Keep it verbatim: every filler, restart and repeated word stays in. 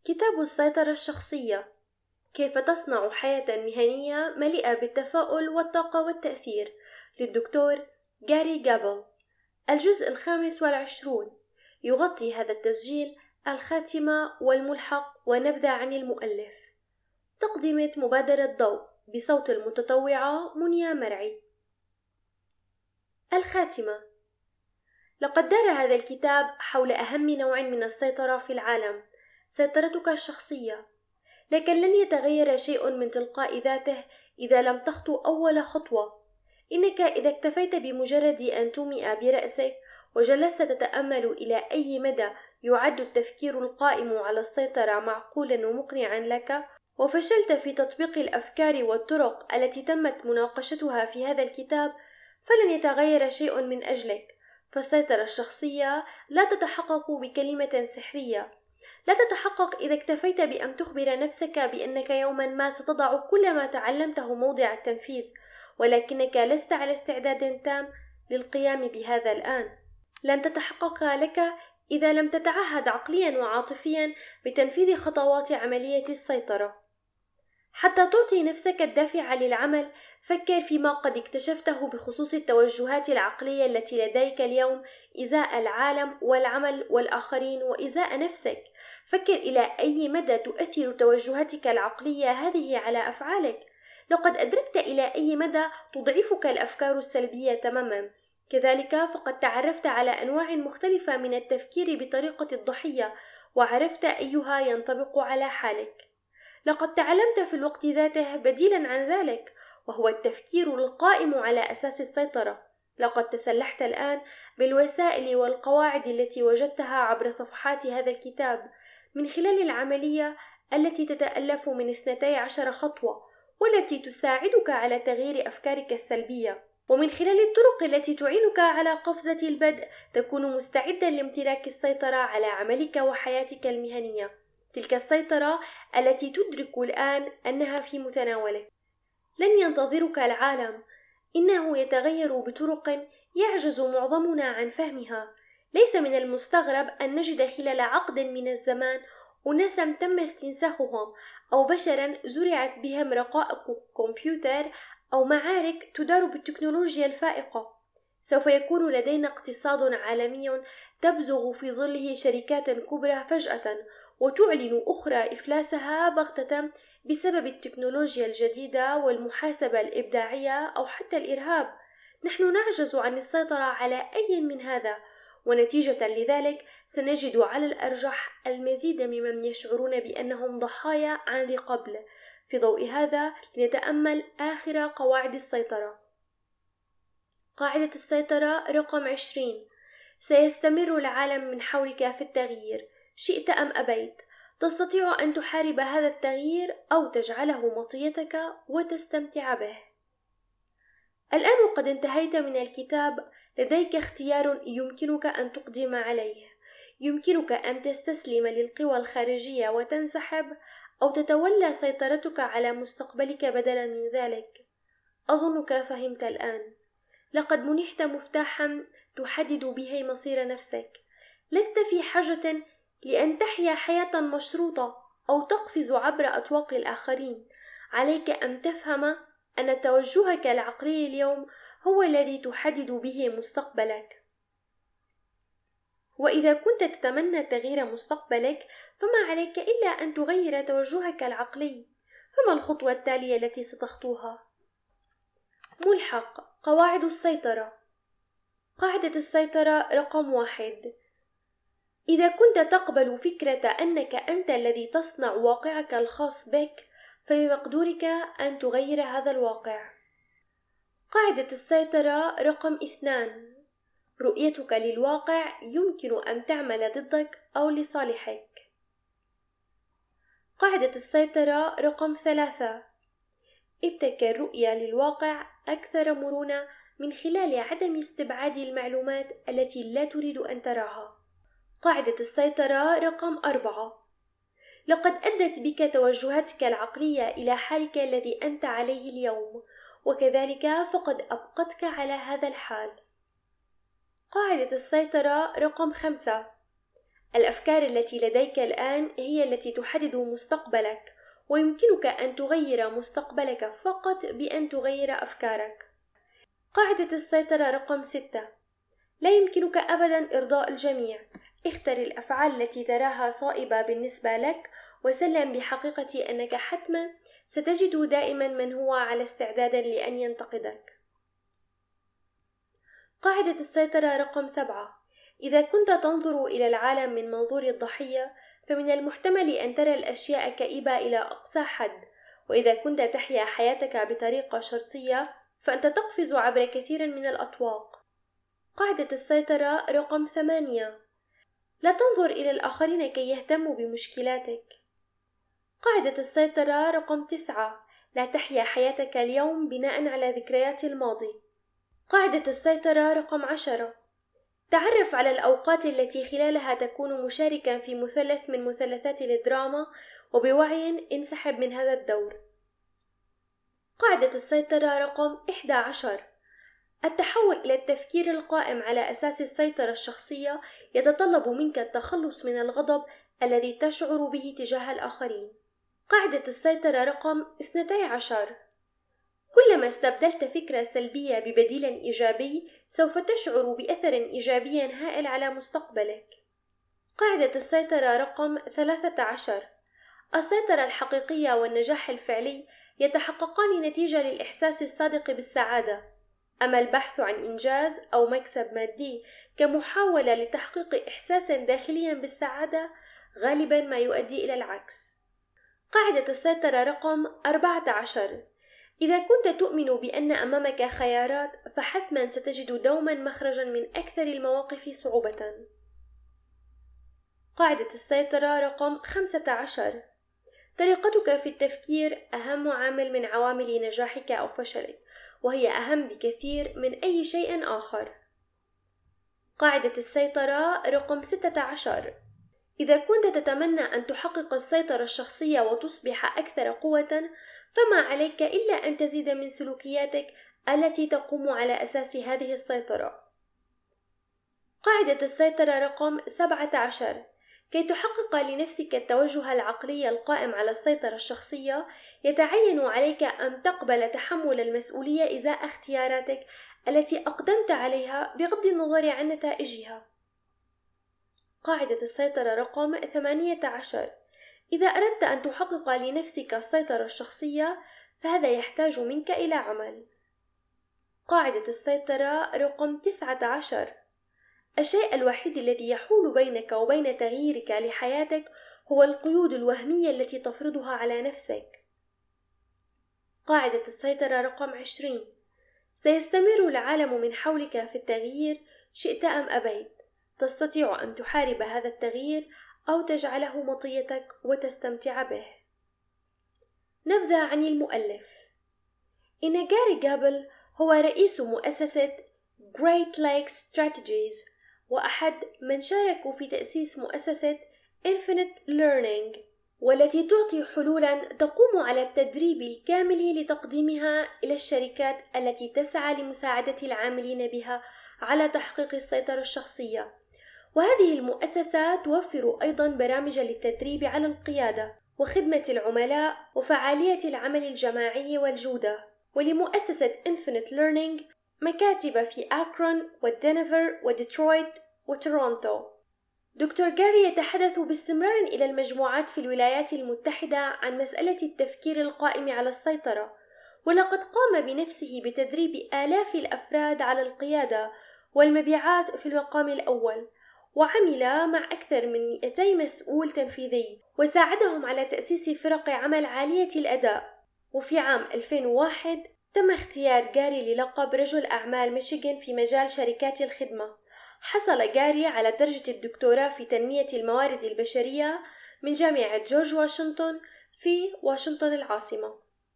كتاب السيطرة الشخصية: كيف تصنع حياة مهنية مليئة بالتفاؤل والطاقة والتأثير، للدكتور جاري جابل. الجزء الخامس والعشرون. يغطي هذا التسجيل الخاتمة والملحق ونبذة عن المؤلف. تقدمة مبادرة ضوء بصوت المتطوعة منيا مرعي. الخاتمة: لقد دار هذا الكتاب حول أهم نوع من السيطرة في العالم، سيطرتك الشخصية، لكن لن يتغير شيء من تلقاء ذاته إذا لم تخطو أول خطوة. إنك إذا اكتفيت بمجرد أن تومئ برأسك وجلست تتأمل إلى أي مدى يعد التفكير القائم على السيطرة معقولا ومقنعا لك، وفشلت في تطبيق الأفكار والطرق التي تمت مناقشتها في هذا الكتاب، فلن يتغير شيء من أجلك. فالسيطرة الشخصية لا تتحقق بكلمة سحرية، لا تتحقق إذا اكتفيت بأن تخبر نفسك بأنك يوما ما ستضع كل ما تعلمته موضع التنفيذ، ولكنك لست على استعداد تام للقيام بهذا الآن. لن تتحقق لك إذا لم تتعهد عقليا وعاطفيا بتنفيذ خطوات عملية السيطرة. حتى تعطي نفسك الدافع للعمل، فكر فيما قد اكتشفته بخصوص التوجهات العقلية التي لديك اليوم إزاء العالم والعمل والآخرين وإزاء نفسك. فكر إلى أي مدى تؤثر توجهاتك العقلية هذه على أفعالك. لقد أدركت إلى أي مدى تضعفك الأفكار السلبية تماما. كذلك فقد تعرفت على أنواع مختلفة من التفكير بطريقة الضحية، وعرفت أيها ينطبق على حالك. لقد تعلمت في الوقت ذاته بديلا عن ذلك، وهو التفكير القائم على أساس السيطرة. لقد تسلحت الآن بالوسائل والقواعد التي وجدتها عبر صفحات هذا الكتاب، من خلال العملية التي تتألف من اثنتي عشر خطوة، والتي تساعدك على تغيير أفكارك السلبية، ومن خلال الطرق التي تعينك على قفزة البدء تكون مستعدا لامتلاك السيطرة على عملك وحياتك المهنية، تلك السيطرة التي تدرك الآن أنها في متناولك. لن ينتظرك العالم، إنه يتغير بطرق يعجز معظمنا عن فهمها. ليس من المستغرب أن نجد خلال عقد من الزمان أناسا تم استنساخهم، أو بشرا زرعت بهم رقائق كمبيوتر، أو معارك تدار بالتكنولوجيا الفائقة. سوف يكون لدينا اقتصاد عالمي تبزغ في ظله شركات كبرى فجأة، وتعلن أخرى إفلاسها بغتة بسبب التكنولوجيا الجديدة والمحاسبة الإبداعية أو حتى الإرهاب. نحن نعجز عن السيطرة على أي من هذا، ونتيجة لذلك سنجد على الأرجح المزيد ممن يشعرون بأنهم ضحايا عن ذي قبل. في ضوء هذا لنتأمل آخر قواعد السيطرة. قاعدة السيطرة رقم عشرين: سيستمر العالم من حولك في التغيير، شئت أم أبيت. تستطيع أن تحارب هذا التغيير أو تجعله مطيتك وتستمتع به. الآن قد انتهيت من الكتاب، لديك اختيار يمكنك أن تقدم عليه. يمكنك أن تستسلم للقوى الخارجية وتنسحب، أو تتولى سيطرتك على مستقبلك بدلا من ذلك. أظنك فهمت الآن. لقد منحت مفتاحا تحدد به مصير نفسك. لست في حاجة لأن تحيا حياة مشروطة أو تقفز عبر أطواق الآخرين. عليك أن تفهم أن توجهك العقلي اليوم هو الذي تحدد به مستقبلك. وإذا كنت تتمنى تغيير مستقبلك، فما عليك إلا أن تغير توجهك العقلي. فما الخطوة التالية التي ستخطوها؟ ملحق: قواعد السيطرة. قاعدة السيطرة رقم واحد: إذا كنت تقبل فكرة أنك أنت الذي تصنع واقعك الخاص بك، فبمقدورك أن تغير هذا الواقع. قاعدة السيطرة رقم اثنان: رؤيتك للواقع يمكن أن تعمل ضدك أو لصالحك. قاعدة السيطرة رقم ثلاثة: ابتكر رؤية للواقع أكثر مرونة من خلال عدم استبعاد المعلومات التي لا تريد أن تراها. قاعدة السيطرة رقم أربعة: لقد أدت بك توجهاتك العقلية إلى حالك الذي أنت عليه اليوم، وكذلك فقد أبقتك على هذا الحال. قاعدة السيطرة رقم خمسة: الأفكار التي لديك الآن هي التي تحدد مستقبلك، ويمكنك أن تغير مستقبلك فقط بأن تغير أفكارك. قاعدة السيطرة رقم ستة: لا يمكنك أبدا إرضاء الجميع. اختر الأفعال التي تراها صائبة بالنسبة لك، وسلم بحقيقة أنك حتما ستجد دائما من هو على استعداد لأن ينتقدك. قاعدة السيطرة رقم سبعة: إذا كنت تنظر إلى العالم من منظور الضحية، فمن المحتمل أن ترى الأشياء كئيبة إلى أقصى حد، وإذا كنت تحيا حياتك بطريقة شرطية، فأنت تقفز عبر كثير من الأطواق. قاعدة السيطرة رقم ثمانية: لا تنظر إلى الآخرين كي يهتموا بمشكلاتك. قاعدة السيطرة رقم تسعة: لا تحيا حياتك اليوم بناء على ذكريات الماضي. قاعدة السيطرة رقم عشرة: تعرف على الأوقات التي خلالها تكون مشاركا في مثلث من مثلثات الدراما، وبوعي انسحب من هذا الدور. قاعدة السيطرة رقم إحدى عشر: التحول إلى التفكير القائم على أساس السيطرة الشخصية يتطلب منك التخلص من الغضب الذي تشعر به تجاه الآخرين. قاعدة السيطرة رقم اثنتي عشر: كلما استبدلت فكرة سلبية ببديل إيجابي، سوف تشعر بأثر إيجابي هائل على مستقبلك. قاعدة السيطرة رقم ثلاثة عشر: السيطرة الحقيقية والنجاح الفعلي يتحققان نتيجة للإحساس الصادق بالسعادة، أما البحث عن إنجاز أو مكسب مادي كمحاولة لتحقيق إحساس داخليا بالسعادة غالبا ما يؤدي إلى العكس. قاعدة السيطرة رقم أربعة عشر: إذا كنت تؤمن بأن أمامك خيارات، فحتما ستجد دوما مخرجا من أكثر المواقف صعوبة. قاعدة السيطرة رقم خمسة عشر: طريقتك في التفكير أهم عامل من عوامل نجاحك أو فشلك، وهي أهم بكثير من أي شيء آخر. قاعدة السيطرة رقم ستة عشر: إذا كنت تتمنى أن تحقق السيطرة الشخصية وتصبح أكثر قوة، فما عليك إلا أن تزيد من سلوكياتك التي تقوم على أساس هذه السيطرة. قاعدة السيطرة رقم سبعة عشر: كي تحقق لنفسك التوجه العقلي القائم على السيطرة الشخصية، يتعين عليك أن تقبل تحمل المسؤولية إزاء اختياراتك التي أقدمت عليها بغض النظر عن نتائجها. قاعدة السيطرة رقم ثمانية عشر: إذا أردت أن تحقق لنفسك السيطرة الشخصية، فهذا يحتاج منك إلى عمل. قاعدة السيطرة رقم تسعة عشر: الشيء الوحيد الذي يحول بينك وبين تغييرك لحياتك هو القيود الوهمية التي تفرضها على نفسك. قاعدة السيطرة رقم عشرين: سيستمر العالم من حولك في التغيير شئت أم أبيت. تستطيع أن تحارب هذا التغيير أو تجعله مطيتك وتستمتع به. نبذة عن المؤلف. إن جاري جابل هو رئيس مؤسسة Great Lakes Strategies، وأحد من شاركوا في تأسيس مؤسسة Infinite Learning، والتي تعطي حلولا تقوم على التدريب الكامل لتقديمها إلى الشركات التي تسعى لمساعدة العاملين بها على تحقيق السيطرة الشخصية. وهذه المؤسسة توفر أيضا برامج للتدريب على القيادة وخدمة العملاء وفعالية العمل الجماعي والجودة. ولمؤسسة Infinite Learning مكاتب في أكرون ودنفر وديترويت وتورونتو. دكتور جاري يتحدث باستمرار إلى المجموعات في الولايات المتحدة عن مسألة التفكير القائم على السيطرة، ولقد قام بنفسه بتدريب آلاف الأفراد على القيادة والمبيعات في المقام الأول، وعمل مع أكثر من مئتي مسؤول تنفيذي وساعدهم على تأسيس فرق عمل عالية الأداء. وفي عام ألفين وواحد تم اختيار جاري للقب رجل أعمال ميشيغان في مجال شركات الخدمة. حصل جاري على درجة الدكتوراه في تنمية الموارد البشرية من جامعة جورج واشنطن في واشنطن العاصمة.